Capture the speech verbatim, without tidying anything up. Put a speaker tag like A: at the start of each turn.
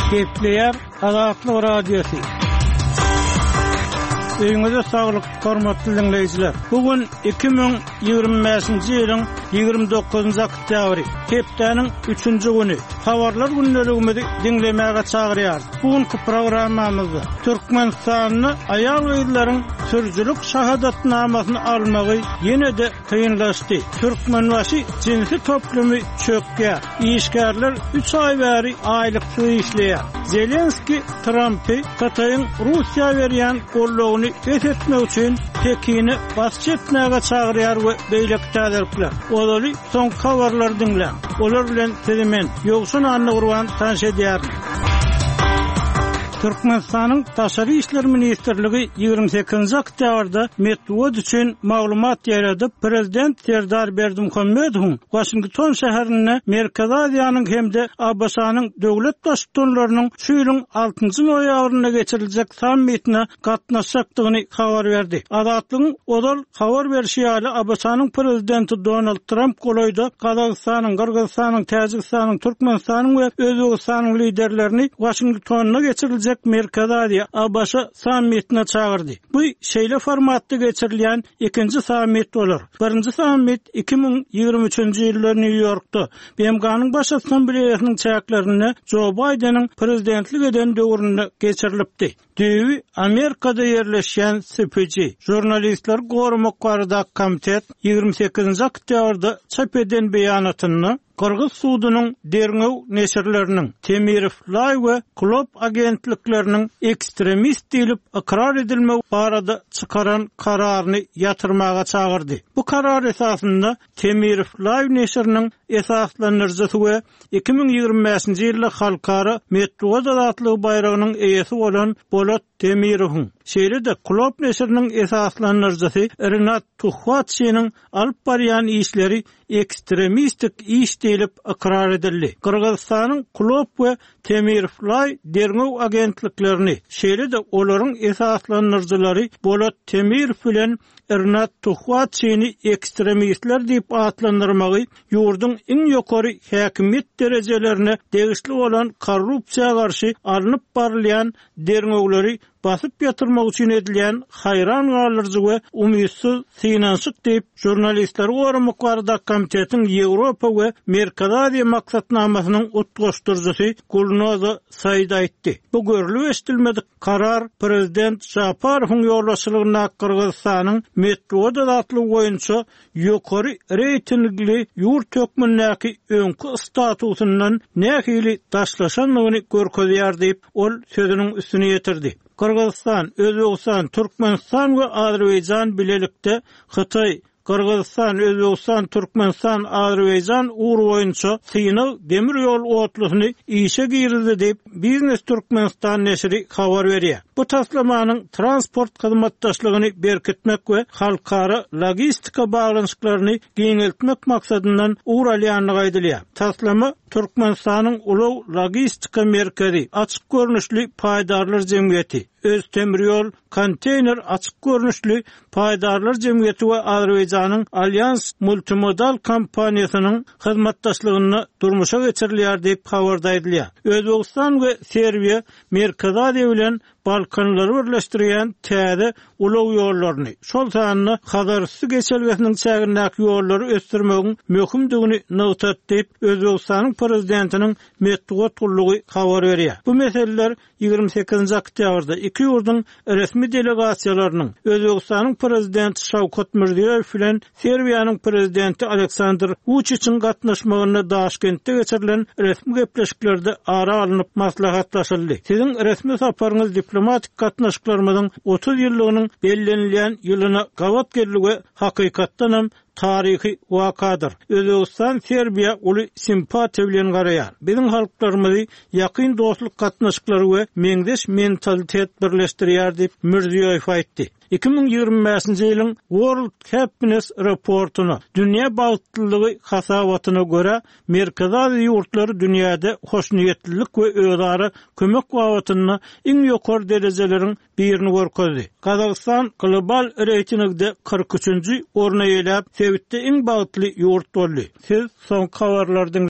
A: Kepler Azatlyk Radiosu. Öňüňizde saglyk, hormatly dinleýijiler. Bugun iki ming ýygrimi beşinji ýylyň ýygrimi dokuzunjy oktýabry, hepdeniň üçünji güni. Habarlar günneligimizi dinlemäge çagyrýar. Bugünkü programmamyzda Türkmenistanyny aýal gyzlaryň sürjülük şahadatnamasyny almagy ýene-de kynlaşdy. Türkmenbaşy jinsi toplumy çökýär. İşgärler üç ay bäri aýlykly işleýär. Zelenski Trumpy Kataýyň Russiýa berýän gollagyny etmek üçin Pekini basçy etmäge çagyrýar we beýleki täzirler. Olary soň habarlar dinlen. Olar bilen tezemen ýogşun anny gurban tanış edýär. Türkmenistanyň Taşary işler ministrligi ýygrimi sekizinji oktýabrda Medwed üçin maglumat ýaradyp, prezident Serdar Berdimuhammedow Washington şäherine Merkez Aziýanyň hemde Abaşanyň döwlet başçylarynyň şu ýylyň altynjy noýabryna geçiriljek sammitine gatnaşjakdygyny habar berdi. Azatlygyň odal habar berişi ýaly Abaşanyň prezidenti Donald Trump golaýda Kazakstanyň, Kyrgyzstanyň, Täjikistanyň, Türkmenistanyň we Özbegistanyň liderlerini Washingtona geçiriljek Merkez Aziýa Abaşa sammitine çağırdy. Bu şeýle formatda geçirilýän ikinji sammit bolar. Birinji sammit iki ming ýygrimi üçünji ýylda New Yorkda B M G'nyň baş assambleýasynyň çäklerini Joe Biden'in prezidentlik eden döwründe geçirilipdi. Düýbi Amerikada ýerleşýän C P G Jurnalistler Gorumak barada komitet ýygrimi sekizinji oktýabrda çap eden beýanatyny Kırgız suudynyň derňew neşirleriniň Temirov Live we Klop agentlikleriniň ekstremist diýilip ikrar edilmek barada çykaran kararyny ýatyrmaga çagyrdy. Bu karar esasynda Temirov Live neşiriniň esaslanyrjysy we iki ming ýygrimi beşinji ýylda halkara Medwed azatlygy bayragynyň eýesi bolan Bolat Temirowyň şeýle-de Klop neşiriniň esaslanyrjysy Renat Tuhwatçynyň alyp barýan işleri ekstremistik iş diýilip ikrar edildi. Kyrgyzstanyň Klop we Temirfly derňew agentliklerini şeýle-de olaryň esaslanyrjylary Bolat Temir bilen Renat Tuhwatçyny ekstremistler diýip atlandyrmagy ýurduň iň ýokary häkimet derejelerine degişli bolan korrupsiýa garşy alınıp barylýan derňewleri basyp ýatyrmak üçin edilýän hayran galyrjy we umydsuz synanşyk diýip jurnalistler gorumak barada komitetiň Ýewropa we Merkez Aziýa maksatnamasynyň utgaşdyrjysy Gulnoza Saýda aýtdy. Bu görülip eşdilmedik karar prezident Japarowyň ýolbaşçylygyna Kyrgyzstanyň Medwed azatlygy boýunça ýokary reytingli ýurt hökmündäki öňkü statusundan nähili taşlaşanlygyny görkezýär diýip ol sözüniň üstüne ýetirdi. Kırgızstan, Özbegistan, Türkmenistan we Azerbaýjan bilelikde Hytaý, Kırgızstan, Özbegistan, Türkmenistan, Azerbaýjan uğru boýunça synyl demir ýol otlugyny işe girdi diýip Biznes Türkmenistan neşri habar berýär. Bu taslamanyň transport hyzmatdaşlygyny berkitmek we halkara logistika baglanyşyklaryny giňeltmek maksadyndan uğralýanlygy aýdylýar. Taslama Türkmenistanyň uly logistika merkezi, açyk görnüşli paýdarlar jemgyýeti, Öz temir ýol konteyner açyk görnüşli paýdarlar jemgyýeti we Azerbaýjanyň Alyans multimodal kompaniýasynyň hyzmatdaşlygyny durmuşa geçirilýär diýip habarda aýdylýar. Özbegistan we Serbiýa Merkez Aziýa bilen Balkanlary birleşdirýän täze uly ýollaryny, şol sanyny Hazarysy geçelgesiniň çägindäki ýollary ösdürmegiň möhümdigini nowtat diýip Özbegistanyň prezidentiniň Medwed gullugy habar berýär. Bu meseleler ýygrimi sekizinji oktýabrda iki ýurduň resmi delegasiýalarynyň Özbegistanyň prezidenti Şawkat Mirziýoýew bilen Serbiýanyň prezidenti Aleksandr Vučićiň gatnaşmagyna Daşkentde geçirilen resmi gepleşiklerde ara alınıp maslahatlaşyldy. Siziň resmi saparyňyz diplomatik gatnaşyklarymyzyň otuz ýyllygynyň bellenilýän ýylyna gawat geligi hakykatdan hem tarihi wakadyr. Özbegistan Serbiýa uly simpatiýa bilen garaýar. Biziň halklarymyzy ýakyn dostluk gatnaşyklary we meňdeş mentalitet birleşdirýär diýip Mirziýoýew aýtdy. iki ming ýygrimi beşinji ýylyň World Happiness Reportuny dünýä bagtlylygy hasabatyna görä Merkez Aziýa ýurtlary dünýäde hoşnýetlilik we özara kömek babatyny iň ýokary derejeleriň birini görkezdi. Kazakystan global reytingde kırk üçünji orna ýelap, Sewitde iň bagtly ýurt boldy. Siz soň habarlardan